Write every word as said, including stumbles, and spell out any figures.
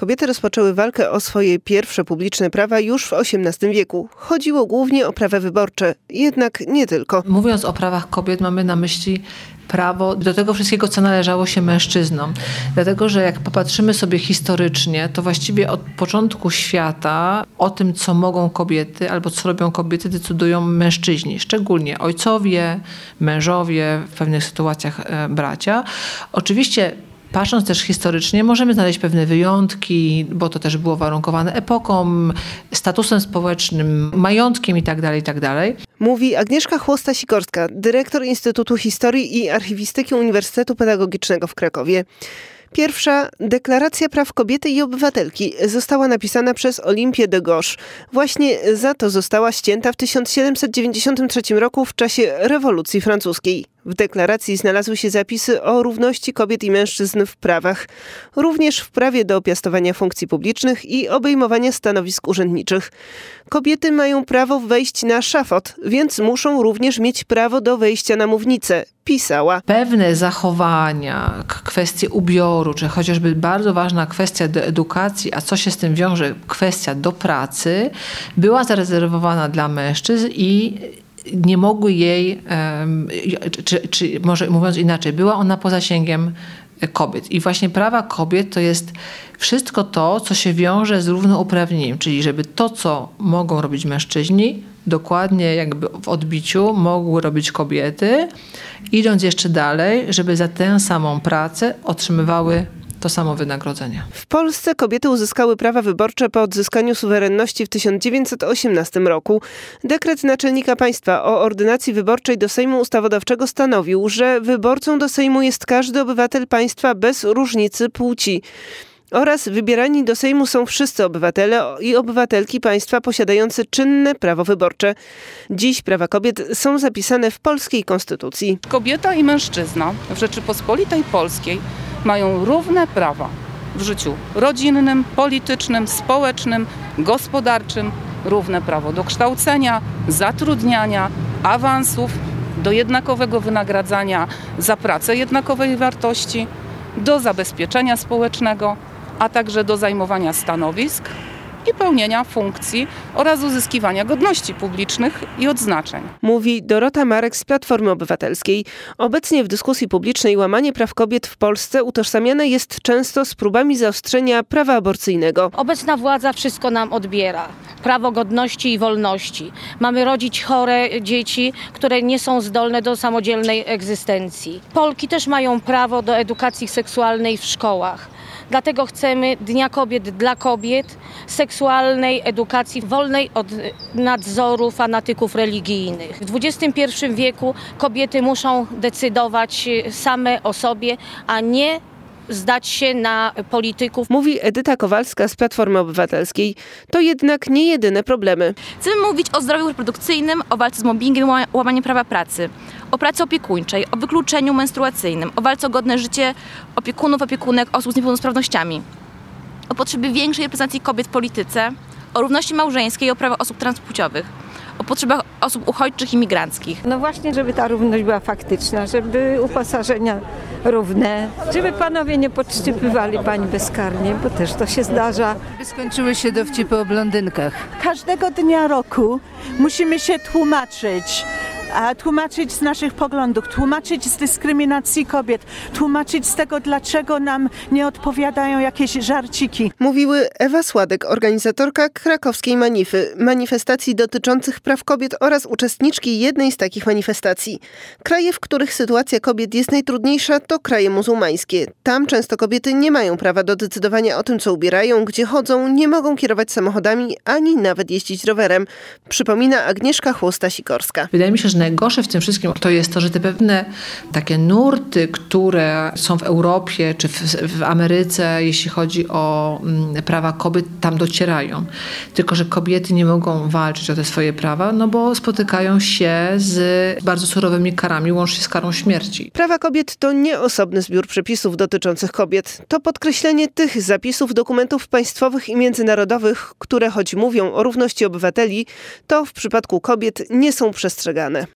Kobiety rozpoczęły walkę o swoje pierwsze publiczne prawa już w osiemnastym wieku. Chodziło głównie o prawa wyborcze, jednak nie tylko. Mówiąc o prawach kobiet, mamy na myśli prawo do tego wszystkiego, co należało się mężczyznom. Dlatego, że jak popatrzymy sobie historycznie, to właściwie od początku świata o tym, co mogą kobiety albo co robią kobiety, decydują mężczyźni. Szczególnie ojcowie, mężowie, w pewnych sytuacjach e, bracia. Oczywiście patrząc też historycznie, możemy znaleźć pewne wyjątki, bo to też było warunkowane epoką, statusem społecznym, majątkiem itd., itd. Mówi Agnieszka Chłosta-Sikorska, dyrektor Instytutu Historii i Archiwistyki Uniwersytetu Pedagogicznego w Krakowie. Pierwsza Deklaracja Praw Kobiety i Obywatelki została napisana przez Olympię de Gauche. Właśnie za to została ścięta w tysiąc siedemset dziewięćdziesiątym trzecim roku w czasie rewolucji francuskiej. W deklaracji znalazły się zapisy o równości kobiet i mężczyzn w prawach, również w prawie do piastowania funkcji publicznych i obejmowania stanowisk urzędniczych. Kobiety mają prawo wejść na szafot, więc muszą również mieć prawo do wejścia na mównicę, pisała. Pewne zachowania, kwestie ubioru, czy chociażby bardzo ważna kwestia do edukacji, a co się z tym wiąże, kwestia do pracy, była zarezerwowana dla mężczyzn i nie mogły jej, czy, czy może mówiąc inaczej, była ona poza zasięgiem kobiet. I właśnie prawa kobiet to jest wszystko to, co się wiąże z równouprawnieniem, czyli żeby to, co mogą robić mężczyźni, dokładnie jakby w odbiciu mogły robić kobiety, idąc jeszcze dalej, żeby za tę samą pracę otrzymywały to samo wynagrodzenie. W Polsce kobiety uzyskały prawa wyborcze po odzyskaniu suwerenności w tysiąc dziewięćset osiemnastym roku. Dekret naczelnika państwa o ordynacji wyborczej do Sejmu Ustawodawczego stanowił, że wyborcą do Sejmu jest każdy obywatel państwa bez różnicy płci. Oraz wybierani do Sejmu są wszyscy obywatele i obywatelki państwa posiadające czynne prawo wyborcze. Dziś prawa kobiet są zapisane w polskiej konstytucji. Kobieta i mężczyzna w Rzeczypospolitej Polskiej mają równe prawa w życiu rodzinnym, politycznym, społecznym, gospodarczym, równe prawo do kształcenia, zatrudniania, awansów, do jednakowego wynagradzania za pracę jednakowej wartości, do zabezpieczenia społecznego, a także do zajmowania stanowisk i pełnienia funkcji oraz uzyskiwania godności publicznych i odznaczeń. Mówi Dorota Marek z Platformy Obywatelskiej. Obecnie w dyskusji publicznej łamanie praw kobiet w Polsce utożsamiane jest często z próbami zaostrzenia prawa aborcyjnego. Obecna władza wszystko nam odbiera. Prawo godności i wolności. Mamy rodzić chore dzieci, które nie są zdolne do samodzielnej egzystencji. Polki też mają prawo do edukacji seksualnej w szkołach. Dlatego chcemy Dnia Kobiet dla kobiet, seksualnej edukacji wolnej od nadzoru fanatyków religijnych. W dwudziestym pierwszym wieku kobiety muszą decydować same o sobie, a nie zdać się na polityków. Mówi Edyta Kowalska z Platformy Obywatelskiej. To jednak nie jedyne problemy. Chcemy mówić o zdrowiu reprodukcyjnym, o walce z mobbingiem, łamaniu prawa pracy, o pracy opiekuńczej, o wykluczeniu menstruacyjnym, o walce o godne życie opiekunów, opiekunek osób z niepełnosprawnościami, o potrzebie większej reprezentacji kobiet w polityce, o równości małżeńskiej i o prawach osób transpłciowych, o potrzebach osób uchodźczych i migranckich. No właśnie, żeby ta równość była faktyczna, żeby uposażenia równe, żeby panowie nie podszczypywali pań bezkarnie, bo też to się zdarza. By skończyły się dowcipy o blondynkach. Każdego dnia roku musimy się tłumaczyć. A tłumaczyć z naszych poglądów, tłumaczyć z dyskryminacji kobiet, tłumaczyć z tego, dlaczego nam nie odpowiadają jakieś żarciki. Mówiły Ewa Sładek, organizatorka krakowskiej Manify, manifestacji dotyczących praw kobiet oraz uczestniczki jednej z takich manifestacji. Kraje, w których sytuacja kobiet jest najtrudniejsza, to kraje muzułmańskie. Tam często kobiety nie mają prawa do decydowania o tym, co ubierają, gdzie chodzą, nie mogą kierować samochodami, ani nawet jeździć rowerem. Przypomina Agnieszka Chłosta-Sikorska. Wydaje mi się, że najgorsze w tym wszystkim to jest to, że te pewne takie nurty, które są w Europie czy w, w Ameryce, jeśli chodzi o mm, prawa kobiet, tam docierają. Tylko że kobiety nie mogą walczyć o te swoje prawa, no bo spotykają się z bardzo surowymi karami, łącznie z karą śmierci. Prawa kobiet to nie osobny zbiór przepisów dotyczących kobiet. To podkreślenie tych zapisów dokumentów państwowych i międzynarodowych, które choć mówią o równości obywateli, to w przypadku kobiet nie są przestrzegane.